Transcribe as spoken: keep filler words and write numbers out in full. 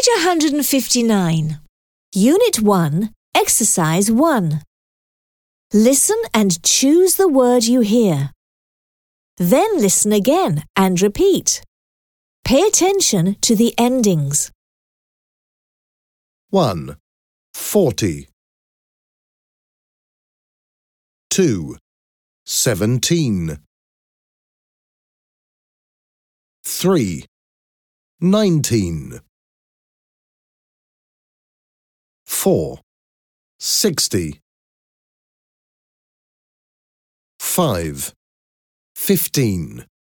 one hundred fifty-nine. Unit one, Exercise one. Listen and choose the word you hear. Then listen again and repeat. Pay attention to the endings. one. Forty. two. Seventeen. three. Nineteen. four. Sixty. five. Fifteen.